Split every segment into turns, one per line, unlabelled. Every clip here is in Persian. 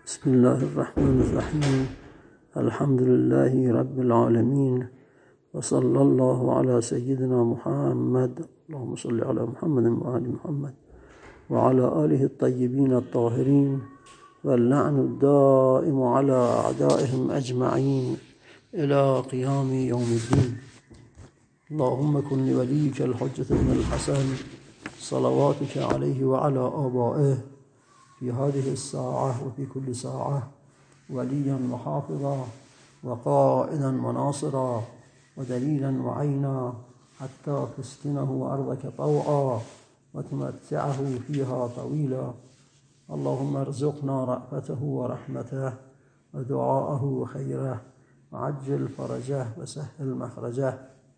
بسم الله الرحمن الرحیم. الحمد لله رب العالمین و صلی الله علی سیدنا محمد. اللهم صل علی محمد و آل محمد و علی آله الطیبین الطاهرین و اللعن الدائم علی اعدائهم اجمعین الى قیام یوم الدین. اللهم کن لولیک الحجة بن الحسن صلواتك علیه و علی آبائه في هذه الساعة وفي كل ساعة وليا وحافظا وقائدا وناصرا ودليلا وعينا حتى تسكنه أرضك طوعا وتمتعه فيها طويلا. اللهم ارزقنا رأفته ورحمته ودعاءه وخيره وعجل فرجه وسهل مخرجه.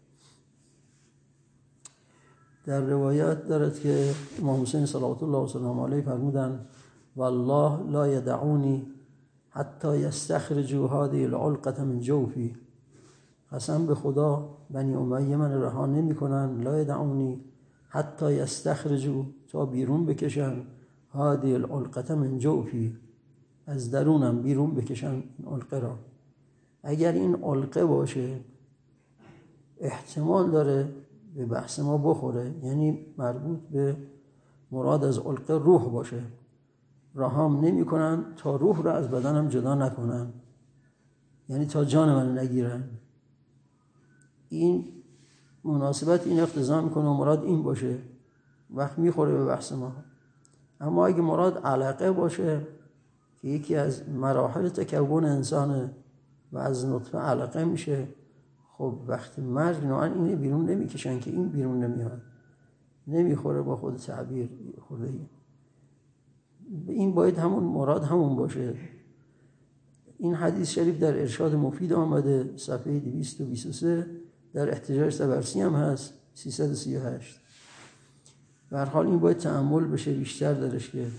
در روایت دارد که امام حسین صلوات الله و سلام علیه فرمودند والله لا يدعوني حتى يستخرجوا هذه العلقة من جوفي. قسم به خدا بنی امیه من رها نمی کنن. لا يدعوني حتى يستخرجوا، تا بیرون بکشن، هذه العلقة من جوفي، از درونم بیرون بکشن این علقه را. اگر این علقه باشه احتمال داره به بحث ما بخوره، یعنی مربوط به مراد از علقه روح باشه. رهام نمی کنن تا روح را از بدنم جدا نکنن، یعنی تا جان من نگیرن. این مناسبت این اقتضا میکنه و مراد این باشه، وقت میخوره به بحث ما. اما اگه مراد علقه باشه که یکی از مراحل تکون انسانه و از نطفه علقه میشه، خب وقتی مرگ نوعا اینه بیرون نمیکشن که این بیرون نمیاد، نمیخوره با خود تعبیر خورده. این باید همون مراد همون باشه. این حدیث شریف در ارشاد مفید آمده، صفحه 223، در احتجاج طبرسی هم هست 338. به هر حال این باید تأمل بشه بیشتر درش که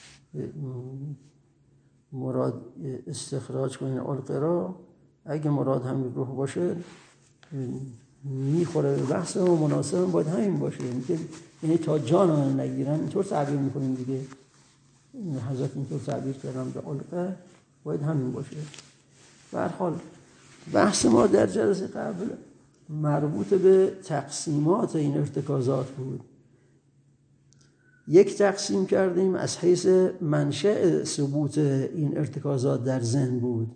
مراد استخراج کنین علقه را. اگه مراد همین روح باشه میخوره به بحث و مناسب باید همین باشه، یعنی تا جان من نگیرن. اینطور تعبیر میکنیم دیگه، حضرت اینطور تعبیر کردم به علقه، باید همین باشه. به هر حال بحث ما در جلسه قبل مربوط به تقسیمات این ارتکازات بود. یک تقسیم کردیم از حیث منشأ ثبوت این ارتکازات در ذهن بود.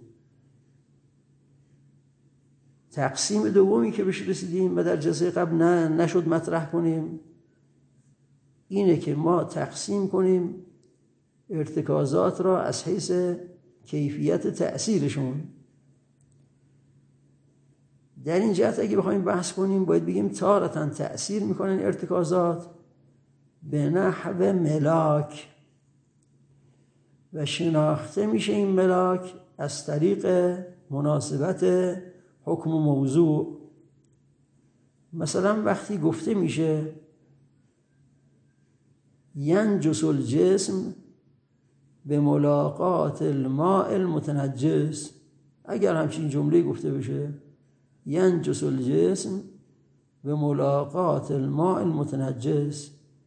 تقسیم دومی که بهش رسیدیم و در جلسه قبل نشد مطرح کنیم اینه که ما تقسیم کنیم ارتکازات را از حیث کیفیت تأثیرشون. در این جهت اگه بخوایم بحث کنیم باید بگیم تارتاً تأثیر میکنن ارتکازات به نحو ملاک و شناخته میشه این ملاک از طریق مناسبت حکم و موضوع. مثلا وقتی گفته میشه ینجس الجسم به ملاقات الماء المتنجس، اگر همچین جمله گفته بشه ینجس الجسم به ملاقات الماء المتنجس،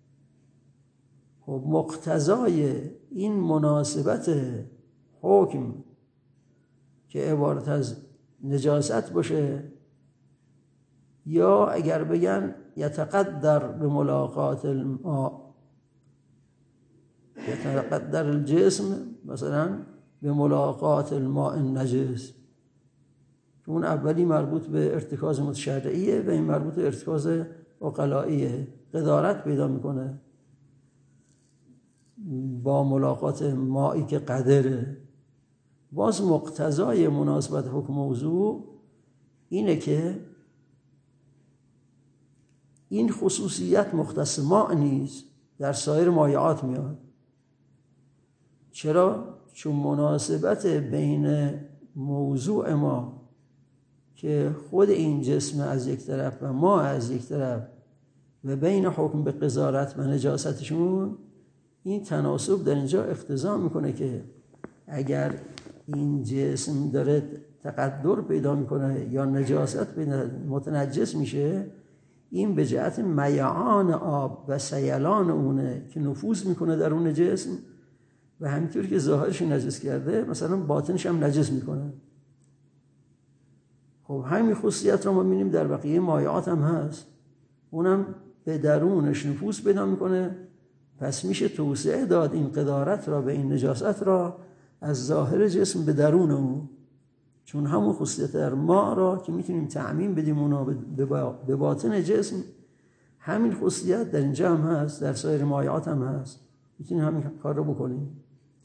خب مقتضای این مناسبت حکم که عبارت از نجاست باشه، یا اگر بگن یتقدر به ملاقات الماء یتقدر الجسم مثلا به ملاقات الماء النجس، که اون اولی مربوط به ارتکاز متشرعیه و این مربوط به ارتکاز عقلائیه، قدارت پیدا میکنه با ملاقات مائی که قدره. باز مقتضای مناسبت حکم موضوع اینه که این خصوصیت مختص ماء نیست، در سایر مایعات میاد. چرا؟ چون مناسبت بین موضوع ما که خود این جسم از یک طرف و ما از یک طرف و بین حکم به قذارت و نجاستشون، این تناسب در اینجا اقتضا میکنه که اگر این جسم داره تقدر پیدا میکنه یا نجاست پیدا متنجس میشه، این به جهت میعان آب و سیلان اونه که نفوذ میکنه در اون جسم و همینطور که ظاهرش نجس کرده مثلا باطنش هم نجس میکنه. خب همین خصوصیت رو ما می‌بینیم در بقیه مایعات هم هست، اونم به درونش نفوذ پیدا میکنه. پس میشه توسعه داد این قدارت را، به این نجاست را از ظاهر جسم به درون اون، چون همون خصوصیت در ما را که میتونیم تعمیم بدیم اونا به باطن جسم، همین خصوصیت در اینجا هم هست، در سایر مایعات هم هست، میتونیم همین کار رو بکنیم.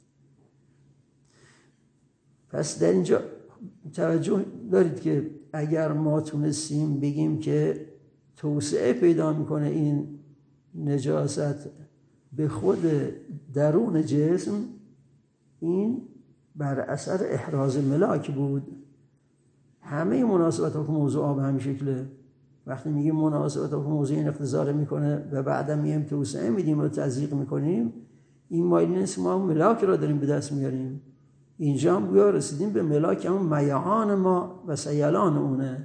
پس در اینجا توجه دارید که اگر ما تونستیم بگیم که توسعه پیدا میکنه این نجاست به خود درون جسم، این بر اثر احراز ملاک بود. همه مناسبت ها که موضوع به همین شکله، وقتی میگیم مناسبت ها که موضوع این اقتضا میکنه و بعدا میگیم توسعه میدیم و تضییق میکنیم، این مایل نیست ما ملاک را داریم به دست میاریم. اینجا هم گویا رسیدیم به ملاک، همون میعان ما و سیلان اونه.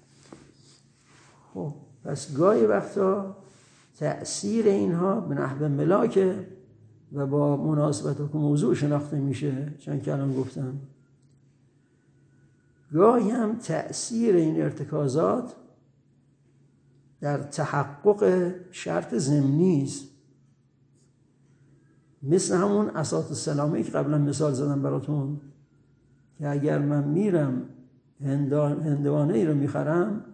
خب پس گاهی وقتا تأثیر اینها به نحو ملاکه و با مناسبت و موضوع شناخته میشه، چون که الان گفتم. گاهی هم تأثیر این ارتکازات در تحقق شرط ضمنی است، مثل همون اسات السلامه که قبلا مثال زدم براتون، که اگر من میرم هندوانه ای رو میخرم،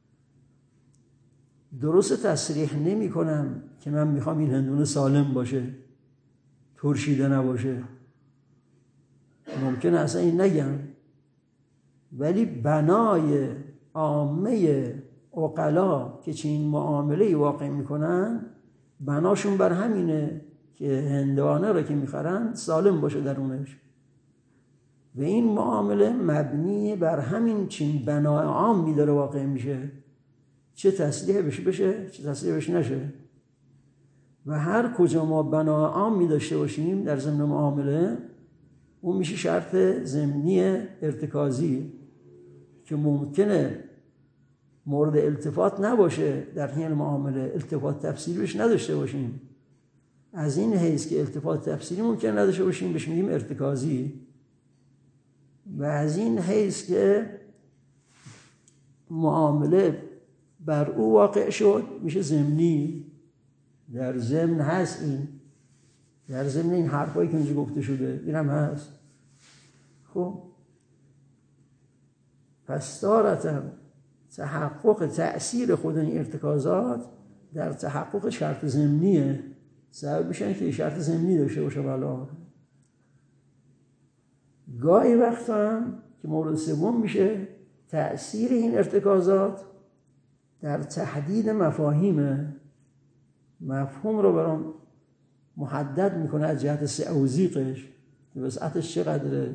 درست تصریح نمی کنم که من میخوام این هندونه سالم باشه، ترشیده نباشه، ممکنه اصلا این نگم، ولی بنای عامه عقلا که چنین معامله واقع میکنن، بناشون بر همینه که هندوانه رو که میخرن سالم باشه درونش، و این معامله مبنی بر همین چین بنای عامی داره واقع میشه، چه تصریح بشه چه تصریح بشه نشه. و هر کجا ما بنای عامی داشته باشیم در ضمن معامله، اون میشه شرط ضمنی ارتکازی که ممکنه مورد التفات نباشه در حین معامله، التفات تفسیری بهش نداشته باشیم. از این حیث که التفات تفسیری ممکن نداشته باشیم بهش میگیم ارتکازی، و از این حیث که معامله بر او واقع شد میشه ضمنی. در ضمن هست این، در ضمن این حرفایی که اینجا گفته شده این هم هست. خب پس دارتم تحقق تأثیر خود این ارتکازات در تحقق شرط ضمنیه، سبب میشن که شرط ضمنی داشته باشه. بالا گاهی وقت هم که مورد سوم میشه تأثیر این ارتکازات در تحدید مفاهیمه، مفهوم رو برام محدد میکنه از جهت سعوزیقش که وسعتش چقدره.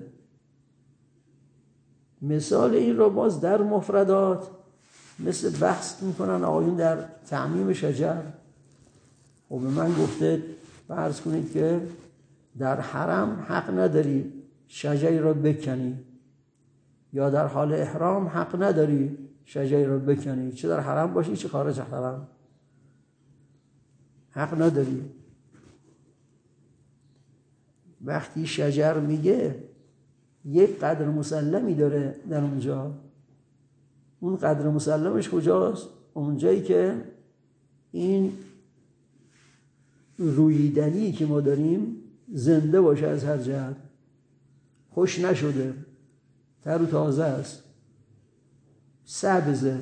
مثال این رو باز در مفردات مثل بحث میکنن آقایون در تعمیم شجر. خب به من گفته فرض کنید که در حرم حق نداری شجری رو بکنی، یا در حال احرام حق نداری شجری رو بکنی، چه در حرم باشی چه خارج حرم، حق نداری. وقتی شجر میگه یک قدر مسلمی داره در اونجا، اون قدر مسلمش کجاست؟ اونجایی که این رویدنی که ما داریم زنده باشه، از هر جهت خوش نشده، تر و تازه است، سبزه،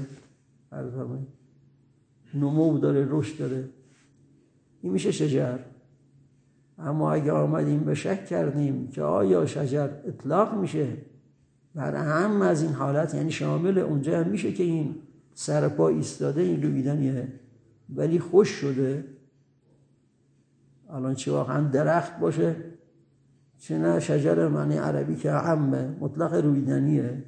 نمو داره، رشد داره، این میشه شجر. اما اگه آمدیم به شک کردیم که آیا شجر اطلاق میشه بر هم از این حالت، یعنی شامل اونجا هم میشه که این سرپا ایستاده، این رویدنیه ولی خوش شده، الان چه واقعا درخت باشه چه نه شجر معنی عربی که عمه مطلق رویدنیه،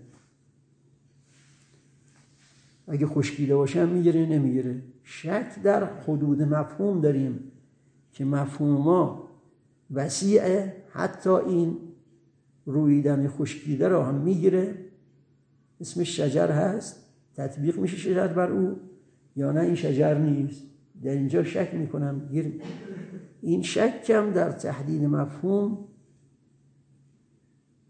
اگه خشکیده باشه هم میگیره نمیگیره. شک در حدود مفهوم داریم که مفهوما وسیعه، حتی این رویدن خشکیده رو هم میگیره، اسمش شجر هست، تطبیق میشه شجر بر او، یا نه این شجر نیست. در اینجا شک میکنم این شکم در تحدید مفهوم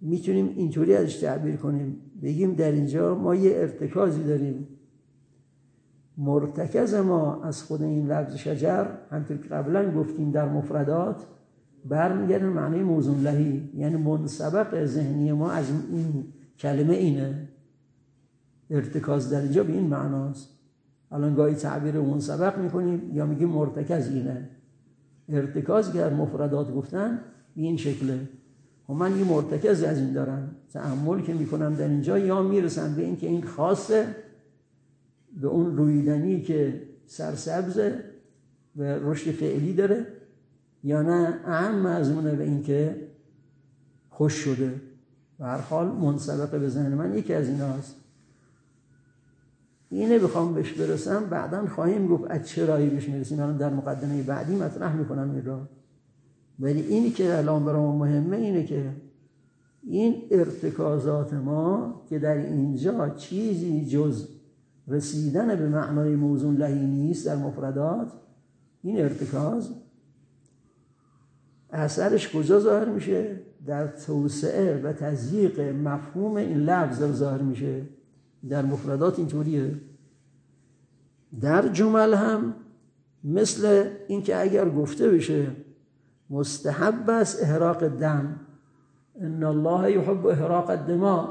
میتونیم اینطوری ازش تعبیر کنیم، بگیم در اینجا ما یه ارتکازی داریم. مرتکز ما از خود این لفظ شجر همطور که قبلا گفتیم در مفردات برمیگردن معنی موزون لهی، یعنی منسبق ذهنی ما از این کلمه اینه. ارتکاز در اینجا به این معناست. الان گاهی تعبیر منسبق میکنیم یا میگیم مرتکز اینه. ارتکاز که در مفردات گفتن به این شکله. و من یه مرتکز از این دارم، تأمل که میکنم در اینجا یا میرسم به این که این خاصه به اون رویدنی که سرسبزه و رشد فعلی داره، یا نه اهم از اونه به این که خوش شده. به هر حال منسبق به ذهن من یکی از ایناست. اینه بخوام بهش برسم بعداً خواهیم گفت از چه راهی بهش میرسیم. الان در مقدمه بعدی مطرح میکنم این راه. ولی اینی که الان برام مهمه اینه که این ارتکازات ما که در اینجا چیزی جز رسیدن به معنای موزون لهی نیست در مفردات، این ارتکاز اثرش کجا ظاهر میشه؟ در توسعه و تضییق مفهوم این لفظ ظاهر میشه. در مفردات اینطوریه. در جمل هم مثل این که اگر گفته بشه مستحب است احراق دم، ان الله یحب احراق الدماء،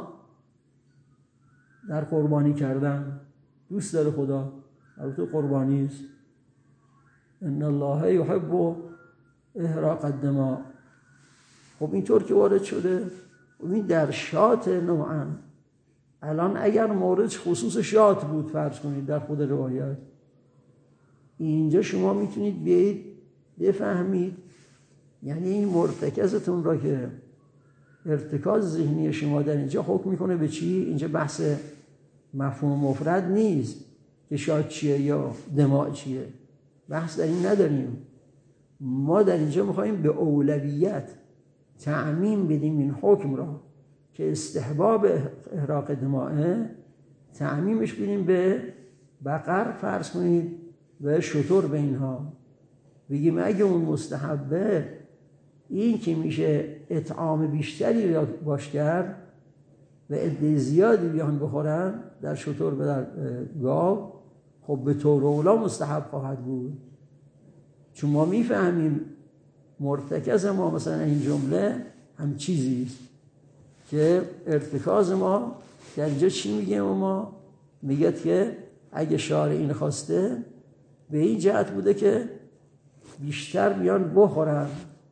در قربانی کردن دوست داره خدا، البته قربانی است. ان الله یحب احراق الدماء. خب اینطور که وارد شده، این در شات نوعا. الان اگر مورد خصوص شات بود فرض کنید در خود روایت، اینجا شما میتونید بیایید بفهمید، یعنی این مرتکزتون را که ارتکاز ذهنی شما در اینجا حکم میکنه به چی؟ اینجا بحث مفهوم مفرد نیست که شات چیه یا دماء چیه، بحث در این نداریم. ما در اینجا میخواییم به اولویت تعمیم بدیم این حکم را که استحباب احراق دماء، تعمیمش بدیم به بقر فرض کنید و شتر به اینها. بگیم اگه اون مستحبه این که میشه اطعام بیشتری را باش کرد و عده زیادی بیان بخورن در شتر و در گاو، خب به طور اولا مستحب خواهد بود. چون ما میفهمیم مرتکز ما مثلا این جمله هم چیزیست که ارتکاز ما در اینجا چی میگه؟ ما میگه که اگه شارع این خواسته به این جهت بوده که بیشتر بیان بخورن.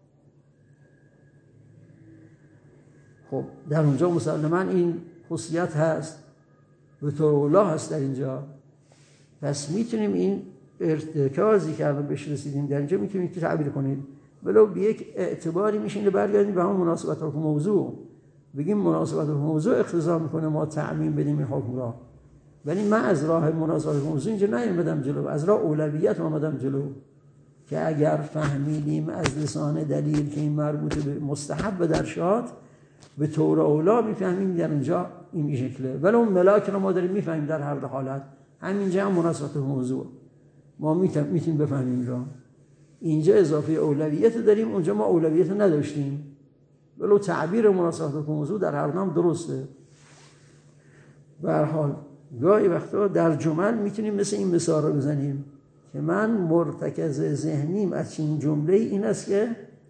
خب در اونجا مسلماً این خصوصیت هست، به طور اولا هست در اینجا. پس میتونیم این ارتکازی که الان بهش رسیدیم در اینجا میتونیم که تعبیر کنیم، ولو به یک اعتباری میشینه برگردیم به همون مناسبت حکم موضوع، بگیم مناسبت حکم موضوع اقتضا میکنه ما تعمیم بدیم این حکم را. ولی من از راه مناسبت حکم موضوع اینجا نیامدم جلو، از راه اولویت آمدم جلو که اگر فهمیدیم از لسان دلیل که این مربوط به مستحب در شات، به طور اولا میفهمیم در اونجا این شکله. ولی اون ملاک رو ما داریم میفهمیم در هر دو حالت. همینجا هم مناسبت موضوع ما میتونیم بفهمیم را. اینجا اضافه اولویت داریم، اونجا ما اولویت نداشتیم. ولو تعبیر مناسبت موضوع در هر دو درسته. به هر حال گاهی وقتا در جمل میتونیم مثل این مثال رو بزنیم که من مرتکز ذهنیم از این جمله این است که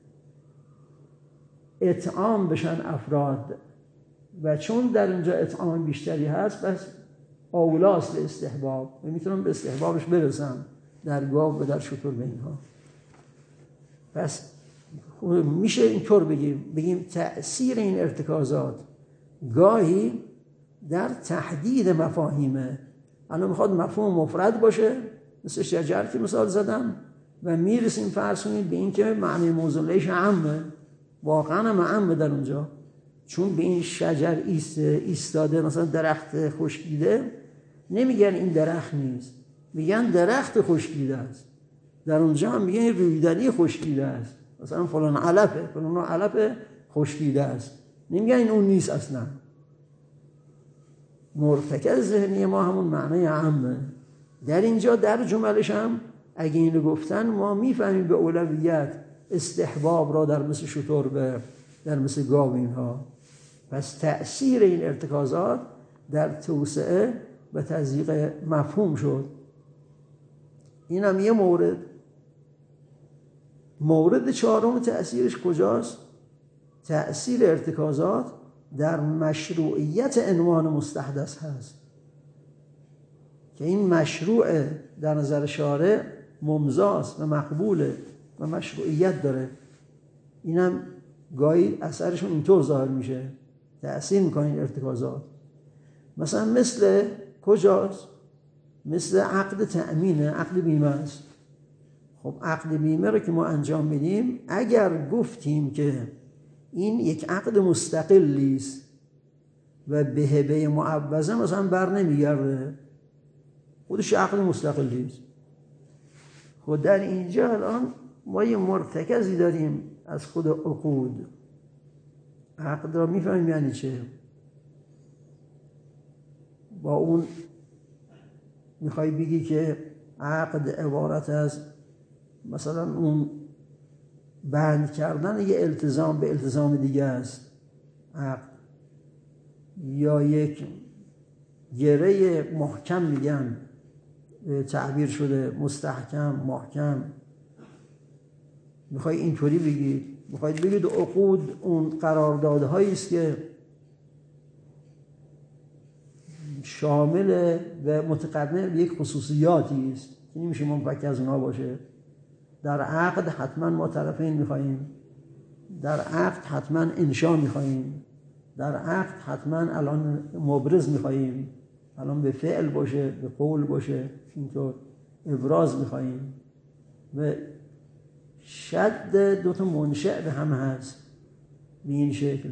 اطعام بشن افراد، و چون در اینجا اطعام بیشتری هست پس اولاست به استحباب و میتونم به استحبابش برسم در گاو و در شتر به اینها. پس میشه اینطور بگیم تأثیر این ارتکازات گاهی در تحدید مفاهیمه. الان میخواد مفهوم مفرد باشه مثل شجر که مثال زدم و میرسیم فرض کنید به این که معنی موضوع لهش عامه، واقعا هم عامه در اونجا، چون به این شجر ایستاده مثلا درخت خشکیده، نمیگن این درخت نیست، میگن درخت خشکیده است. در اونجا هم میگن رویدنی خشکیده است، مثلا فلان علفه، فلان علف خشکیده است، نمیگن این اون نیست اصلا. مرتکز ذهنی ما همون معنی عامه. در اینجا در جملش هم اگه اینو گفتن ما میفهمیم به اولویت استحباب را در مثل شتر در مثل گاو اینها. پس تأثیر این ارتکازات در توسعه و تضییق مفهوم شد. این هم یه مورد. مورد چهارم تأثیرش کجاست؟ تأثیر ارتکازات در مشروعیت عنوان مستحدث هست که این مشروع در نظر شارع ممضاست و مقبوله و مشروعیت داره. اینم گاهی اثرشون اینطور ظاهر میشه، تأثیر میکنه این ارتکازات. مثلا مثل کجاست؟ مثل عقد تأمینه، عقد بیمه است. خب عقد بیمه رو که ما انجام میدیم، اگر گفتیم که این یک عقد مستقلی است و به هبه معوضه مثلا بر نمیگرده، خودش عقد مستقلی است. خب در اینجا الان ما یه مرتکزی داریم از خود عقود. عقد را میفهمیم یعنی چه؟ با اون میخوای بگی که عقد عبارت از مثلا اون بند کردن یه التزام به التزام دیگه است عقد، یا یک گره محکم میگن تعبیر شده، مستحکم، محکم. میخوای اینطوری بگید، میخواید بگید عقود اون قراردادهایی است که شامل و متقدم به یک خصوصیاتی است که نمیشه منفک از اونها باشه. در عقد حتما ما طرفین میخواییم، در عقد حتما انشا میخواییم، در عقد حتما الان مبرز میخواییم، الان به فعل باشه، به قول باشه، اینطور ابراز میخواییم. و شد دوتا منشأ به هم هست به این شکل.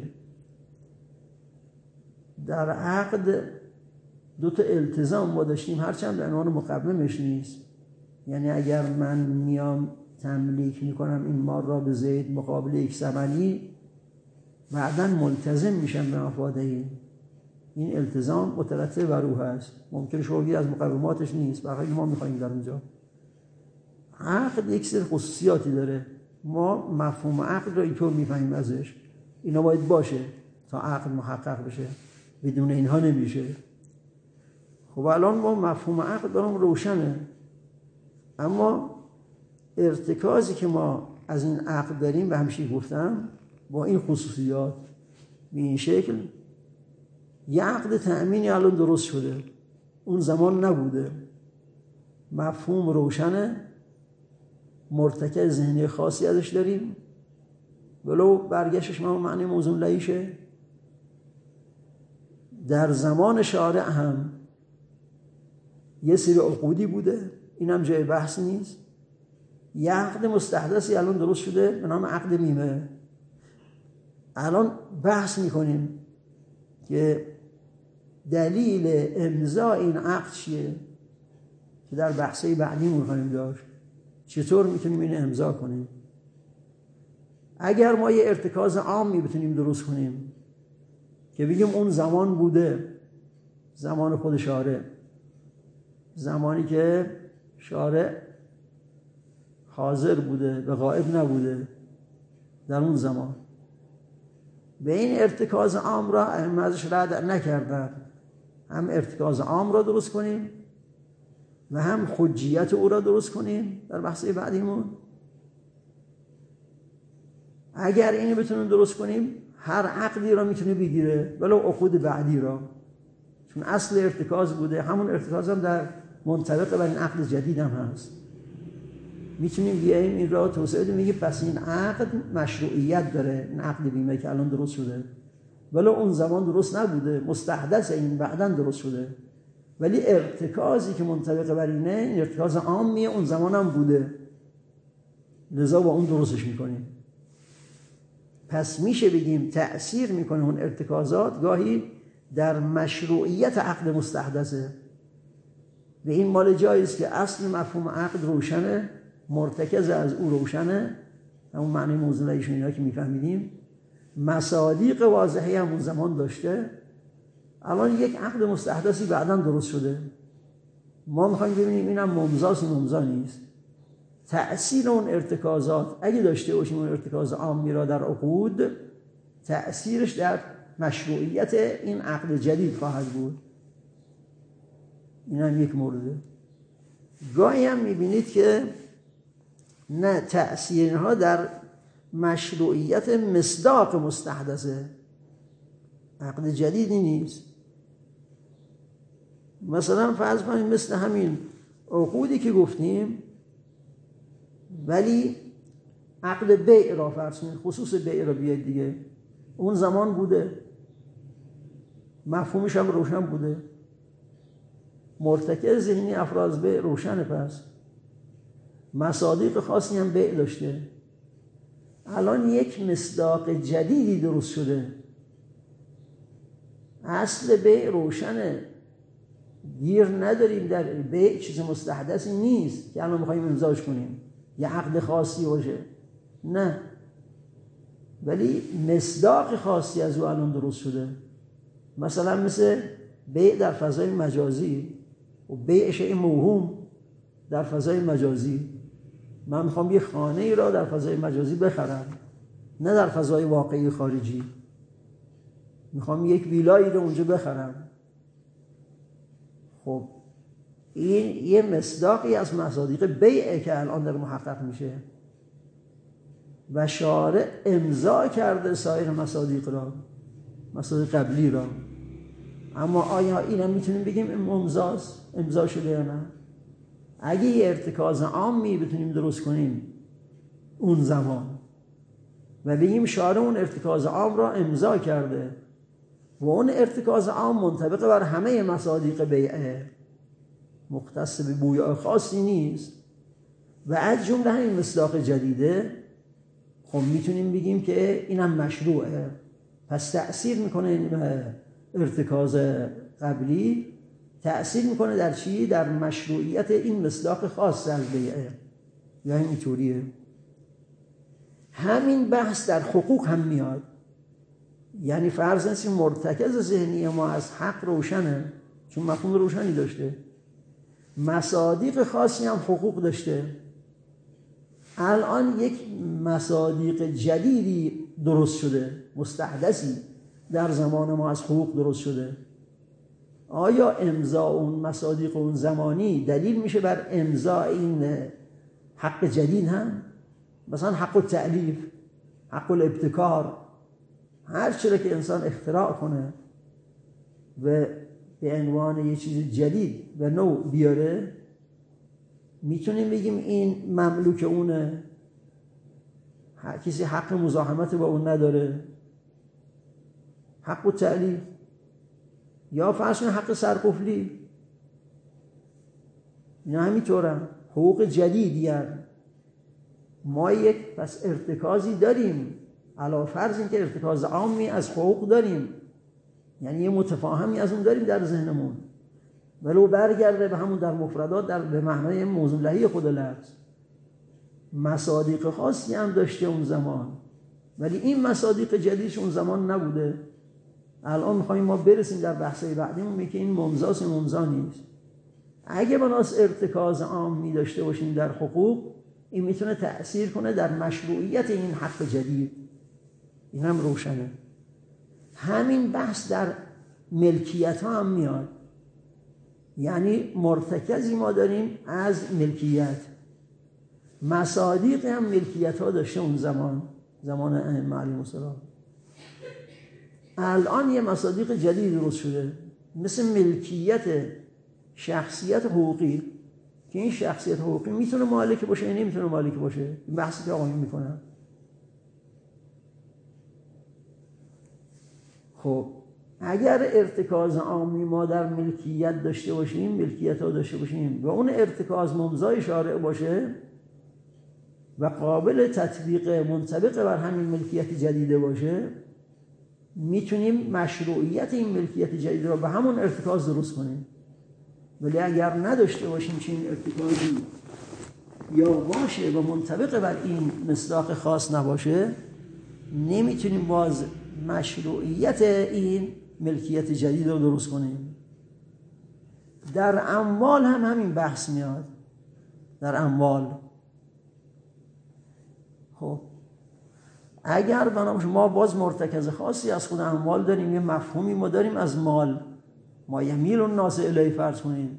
در عقد دوتا التزام ما داشتیم، هرچند به عنوان مقومش نیست. یعنی اگر من میام تملیک میکنم این مال را به زید مقابل یک ثمنی، بعداً ملتزم میشم به مفاده این التزام مترتب بر او هست. ممکنه شما از مقوماتش نیست، برای ما میخوایم در اونجا. عقد یک سری خصوصیاتی داره، ما مفهوم عقد را اینطور میفهمیم ازش، اینا باید باشه تا عقد محقق بشه، بدون اینها نمیشه. خب الان ما مفهوم عقد برام روشنه، اما ارتکازی که ما از این عقد داریم به همشی گفتم با این خصوصیات به این شکل. یه عقد تأمینی الان درست شده، اون زمان نبوده، مفهوم روشنه، مرتکز ذهنی خاصی ازش داریم، ولو برگشتش ما معنی موزون لعیشه. در زمان شارع هم یه سری عقودی بوده، این هم جای بحث نیست. یه عقد مستحدثی الان درست شده به نام عقد بیمه. الان بحث میکنیم که دلیل امضا این عقد چیه که در بحثی بعدی میخوایم داشت، چطور میتونیم این امضا کنیم. اگر ما یه ارتکاز عامی بتونیم درست کنیم که بگیم اون زمان بوده، زمان خود شارع، زمانی که شارع حاضر بوده و غائب نبوده، در اون زمان به این ارتکاز عام را ائمه ازش رد نکردن، هم ارتکاز عام را درست کنیم و هم حجیت او را درست کنیم در بحث بعدیمون. اگر اینو بتونیم درست کنیم، هر عقدی را میتونه بگیره، ولو عقود بعدی را، چون اصل ارتکاز بوده، همون ارتکاز هم در منطبق بر این عقد جدید هم هست. میتونیم بیاییم این را توسعه بدیم، میگه پس این عقد مشروعیت داره، این عقد بیمه که الان درست شده، ولو اون زمان درست نبوده، مستحدث این بعداً درست شده، ولی ارتکازی که منطبق بر اینه، این ارتکاز عامیه، اون زمان هم بوده، لذا با اون درستش میکنیم. پس میشه بگیم تأثیر میکنه اون ارتکازات گاهی در مشروعیت عقد مستحدثه. به این مال جاییست که اصل مفهوم عقد روشنه، مرتکز از او روشنه، همون معنی موزونیشون اینا که میفهمیدیم، مصادیق واضحی همون زمان داشته، الان یک عقد مستحدثی بعداً درست شده، ما میخوایم ببینیم اینم ممضاست ممضا نیست. تأثیر اون ارتکازات اگه داشته باشیم اون ارتکاز عامی را در عقود، تأثیرش در مشروعیت این عقد جدید خواهد بود. این هم یک مورده. گاهی هم میبینید که نه، تأثیرها در مشروعیت مصداق مستحدثه، عقد جدیدی نیست. مثلا فرض کنیم مثل همین عقودی که گفتیم، ولی عقد بیع را فرض کنیم، خصوص بیع را بیاید دیگه، اون زمان بوده، مفهومش هم روشن بوده، مرتکز ذهنی افراز بیع روشنه، پس مصادیق خاصی هم بیع داشته. الان یک مصداق جدیدی درست شده، اصل بیع روشنه، گیر نداریم در بیع، چیز مستحدثی نیست که الان میخواییم امضاش کنیم یه عقد خاصی باشه، نه، ولی مصداق خاصی از او الان درست شده. مثلا مثل بیع در فضای مجازی و بیع شیء موهوم در فضای مجازی. من میخوام یه خانه ای را در فضای مجازی بخرم، نه در فضای واقعی خارجی. میخوام یک ویلایی رو اونجا بخرم. خب این یه مصداقی از مصادیق بیعه که الان در محقق میشه و شارع امضا کرده سایر مصادیق را، مصادیق قبلی را. اما آیا اینا میتونیم بگیم امضا شده یا نه؟ اگه یه ارتکاز عامی بتونیم درست کنیم اون زمان و بگیم شارع اون ارتکاز عام را امضا کرده و اون ارتکاز عام منطبق بر همه مصادیق بیعه، مختص به بویای خاصی نیست و از جمله همین مصداق جدیده، خب میتونیم بگیم که اینم مشروعه. پس تأثیر میکنه این ارتکاز قبلی، تأثیر میکنه در چی؟ در مشروعیت این مصداق خاص از بیعه. یا اینطوریه. همین بحث در حقوق هم میاد. یعنی فرض است این مرتکز ذهنی ما از حق روشنه، چون مفهوم روشنی داشته، مصادیق خاصی هم حقوق داشته. الان یک مصادیق جدیدی درست شده، مستحدثی در زمان ما از حقوق درست شده. آیا امضا اون مصادیق اون زمانی دلیل میشه بر امضا این حق جدید هم؟ مثلا حق التألیف، حق الابتکار، هر چیزی که انسان اختراع کنه و به عنوان یه چیز جدید و نو بیاره، میتونیم بگیم این مملوک اونه، کسی حق مزاحمت با اون نداره. حق التألیف یا فرض کنید حق سرقفلی، اینا همینطوره، حقوق جدیدی هست. ما یک پس ارتکازی داریم، علاوه فرض این که ارتکاز عامی از حقوق داریم، یعنی یه متفاهمی از اون داریم در ذهنمون، ولو برگرده به همون در مفردات، به معنای موضوع لحی خود لفظ. مصادیق خاصی هم داشته اون زمان، ولی این مصادیق جدیدش اون زمان نبوده. الان میخواییم ما برسیم در بحثای بعدیمون میگه این ممضاست، این ممضا نیست. اگه بناس ارتکاز عامی داشته باشیم در حقوق، این میتونه تأثیر کنه در مشروعیت این حق جدید. این هم روشنه. همین بحث در ملکیت ها هم میاد. یعنی مرتکزی ما داریم از ملکیت، مصادیق هم ملکیت ها داشته اون زمان ائمه علیهم السلام. الان یه مصادیق جدید درست شده، مثل ملکیت شخصیت حقوقی، که این شخصیت حقوقی میتونه مالک باشه یا نمیتونه مالک باشه. این بحثی که آقایون میکنن. خب اگر ارتکاز عامی ما در ملکیت داشته باشیم، ملکیت ها داشته باشیم و اون ارتکاز ممضای شارع باشه و قابل تطبیق منطبق بر همین ملکیت جدیده باشه، میتونیم مشروعیت این ملکیت جدید را به همون ارتکاز درست کنیم. ولی اگر نداشته باشیم چنین ارتکازی یا باشه و منطبق بر این مصداق خاص نباشه، نمیتونیم باز مشروعیت این ملکیت جدید رو درست کنیم. در اموال هم همین بحث میاد. در اموال خب اگر بنابراین ما باز مرتکز خاصی از خود اموال داریم، یه مفهومی ما داریم از مال، ما یمیل الناس الیه فرض کنید،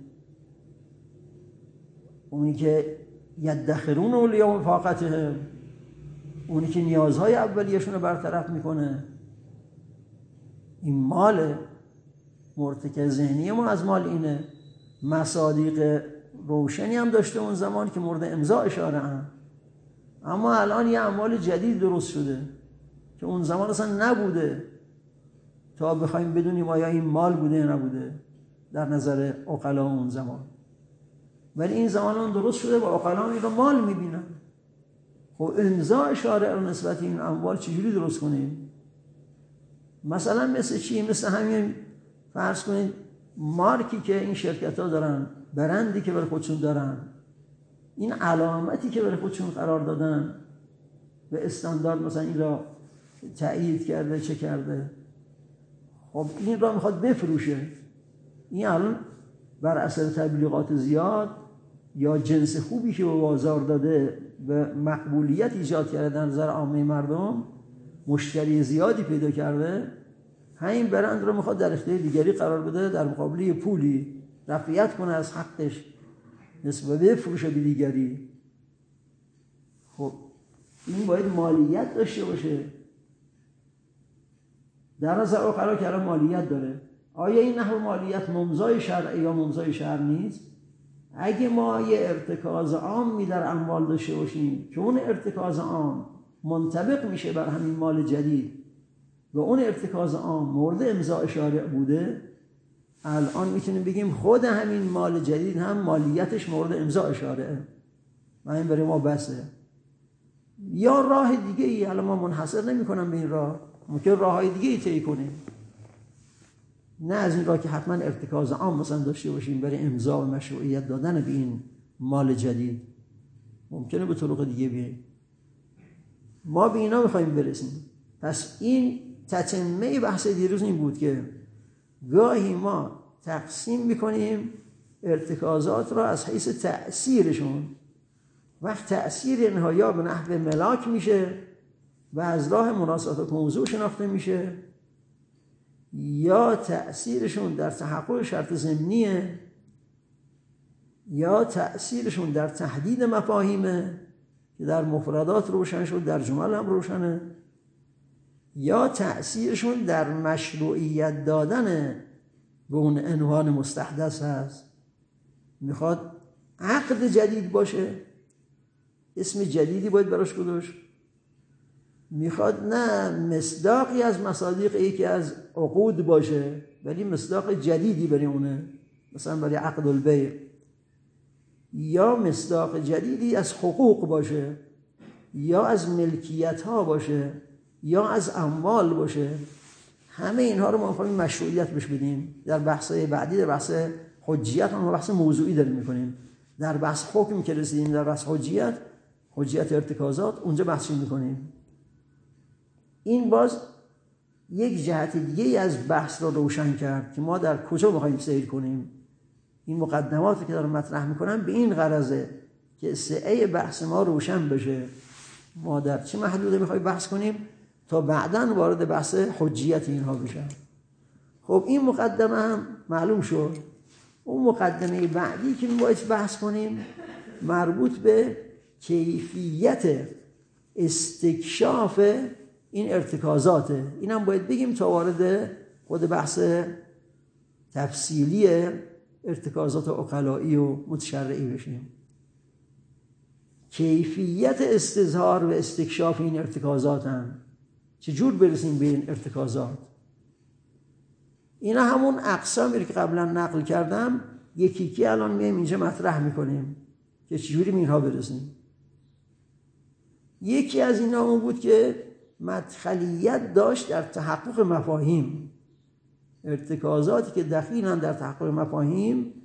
اونی که یدخرون اولیاء فاقتهم، اونی که نیازهای اولیه‌شون رو برطرف میکنه، این مال مرتکز ذهنی ما از مال اینه. مصادیق روشنی هم داشته اون زمان که مورد امضا اشاره هم، اما الان یه اموال جدید درست شده که اون زمان اصلا نبوده تا بخوایم بدونیم آیا این مال بوده یا نبوده در نظر عقلا اون زمان، ولی این زمان اون درست شده و عقلا این رو مال میبینن. خب امضا شارع رو نسبت این اموال چجوری درست کنیم؟ مثلا مثل چی؟ مثل همین فرض کنید مارکی که این شرکت ها دارن، برندی که برای خودشون دارن، این علامتی که برای خودشون قرار دادن به استاندارد مثلا این را تأیید کرده چه کرده، خب این را میخواد بفروشه، این الان بر اثر تبلیغات زیاد یا جنس خوبی که به بازار داده به مقبولیت ایجاد کرده در نظر عامه مردم، مشتری زیادی پیدا کرده، همین برند رو میخواد در اختیار دیگری قرار بده، در مقابل پولی رفعیت کنه از حقش نسبت به فروش به دیگری. خب این باید مالیت داشته باشه، در نظر عقلا که الان مالیت داره. آیا این نحو مالیت ممضای شرعی یا ممضای شرع نیست؟ اگه ما یه ارتکاز عامی در اموال داشته باشیم که اون ارتکاز عام منطبق میشه بر همین مال جدید و اون ارتکاز عام مورد امضاء شارع بوده، الان میتونیم بگیم خود همین مال جدید هم مالیتش مورد امضاء شارعه و این برای ما بسه. یا راه دیگه ای، الان ما منحصر نمی کنم به این راه، ممکن راه های دیگه ای طی کنیم، نه از این راه که حتما ارتکاز عام مثلا داشته باشیم برای امضاء و مشروعیت دادن به این مال جدید، ممکنه به طرق دیگه بیاییم. ما به اینا میخوایم برسیم. پس این تتمه بحث دیروز این بود که گاهی ما تقسیم میکنیم ارتکازات را از حیث تأثیرشون، وقت تأثیر اینها یا به نحو ملاک میشه و از راه مناسبات موضوع شناخته میشه، یا تأثیرشون در تحقق شرط ضمنیه، یا تأثیرشون در تحدید مفاهیمه که در مفردات روشن شد، در جمل هم روشنه، یا تأثیرشون در مشروعیت دادن به اون عنوان مستحدث هست. میخواد عقد جدید باشه، اسم جدیدی باید براش گذاشت، میخواد نه مصداقی از مصادیق یکی از عقود باشه ولی مصداق جدیدی برای اونه، مثلا برای عقد البیع، یا مصداق جدیدی از حقوق باشه، یا از ملکیت ها باشه، یا از اموال باشه. همه اینها رو ما میخوایم مشروعیت بهش بدیم. در بحث بعدی، در بحث حجیت، ما بحث موضوعی داریم میکنیم. در بحث حکم که رسیدیم، در بحث حجیت ارتکازات، اونجا بحثی میکنیم. این باز یک جهت دیگه از بحث رو روشن کرد که ما در کجا میخوایم سیر کنیم. این مقدماتی که دارم مطرح میکنم به این غرضه که سعه بحث ما روشن بشه، ما در چه محدوده میخوایم بحث کنیم تا بعداً وارد بحث حجیت اینها بشم. خب این مقدمه هم معلوم شد. اون مقدمه بعدی که باید بحث کنیم مربوط به کیفیت استکشاف این ارتکازاته. اینم باید بگیم تا وارد خود بحث تفصیلی ارتکازات عقلایی و متشرعی بشیم. کیفیت استظهار و استکشاف این ارتکازات هم چجور برسیم به این ارتکازات؟ اینا همون اقسامی که قبلا نقل کردم یکی که الان میایم اینجا مطرح میکنیم که چجوری به اینها برسیم. یکی از اینا اون بود که مدخلیت داشت در تحقق مفاهیم، ارتکازاتی که دخیلن در تحقق مفاهیم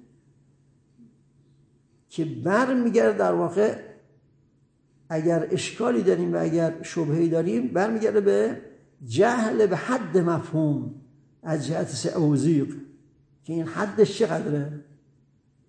که برمیگرده در واقع، اگر اشکالی داریم و اگر شبهه‌ای داریم، برمیگرده به جهل به حد مفهوم از جهت سعوزیق که این حدش چقدره.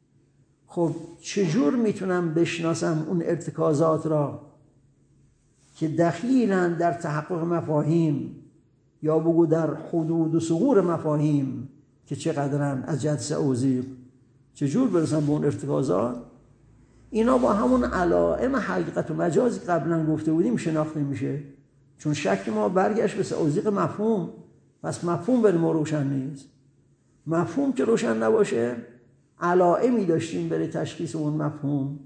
خب چجور میتونم بشناسم اون ارتکازات را که دخیلن در تحقق مفاهیم یا بگو در حدود و ثغور مفاهیم که چقدرن از جهت سعوزی چجور برسن به اون ارتکازات، اینا با همون علائم حقیقت و مجازی قبلا گفته بودیم شناخته میشه. چون شک ما برگشت به سعوزیق مفهوم، پس مفهوم برای ما روشن نیست. مفهوم که روشن نباشه علائمی داشتیم برای تشخیص اون مفهوم،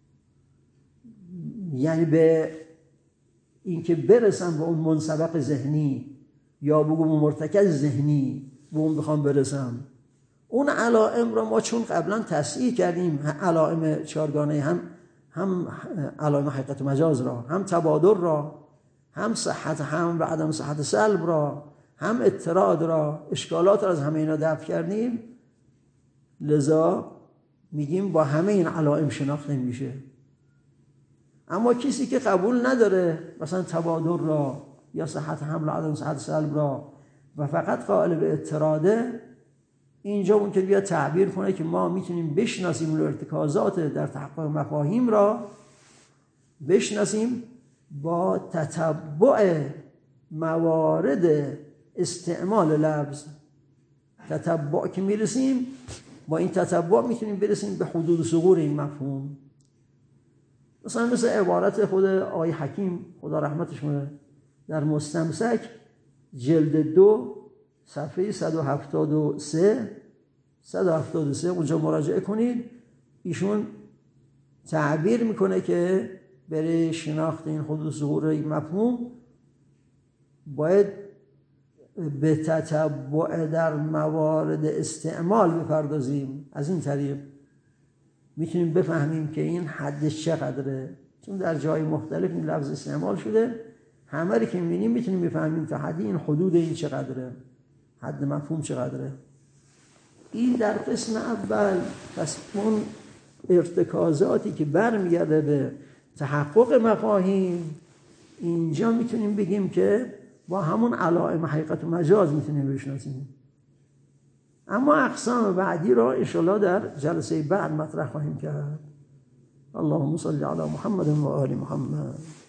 یعنی به اینکه برسن به اون منسبق ذهنی یا بگم مرتکز ذهنی به اون بخوام برسم. اون علائم را ما چون قبلا تصحیح کردیم، علائم چهارگانه، هم علائم حقیقت و مجاز را، هم تبادر را، هم صحت هم و عدم صحت سلب را، هم اضطراد را، اشکالات را از همه اینا دفع کردیم. لذا میگیم با همه این علائم شناخته میشه. اما کسی که قبول نداره مثلا تبادر را یا صحت حمل و عدم صحت سلب را و فقط قائل به اضطراده، اینجا ممکن بیاد تعبیر کنه که ما میتونیم بشناسیم ارتکازات در تحقق مفاهیم را بشناسیم با تتبع موارد استعمال لفظ. تتبع که میرسیم، با این تتبع میتونیم برسیم به حدود و ثغور این مفهوم. مثل عبارت خود آقای حکیم خدا رحمتش کنه در مستمسک جلد 2 صفحه 173 اونجا مراجعه کنید. ایشون تعبیر میکنه که برای شناخت این حدود و ظهور این مفهوم باید به تتبع در موارد استعمال بپردازیم. از این طریق میتونیم بفهمیم که این حدش چقدره، چون در جای مختلف این لفظ استعمال شده. همه رو که میبینیم میتونیم بفهمیم تا حدی این حدود این چقدره، حد مفهوم چقدره. این در قسم اول. پس اون ارتکازاتی که برمیگرده به تحقق مفاهیم، اینجا میتونیم بگیم که با همون علائم حقیقت و مجاز میتونیم بشناسیم. اما اقسام بعدی را انشاءالله در جلسه بعد مطرح خواهیم کرد. اللهم صل علی محمد و آل محمد.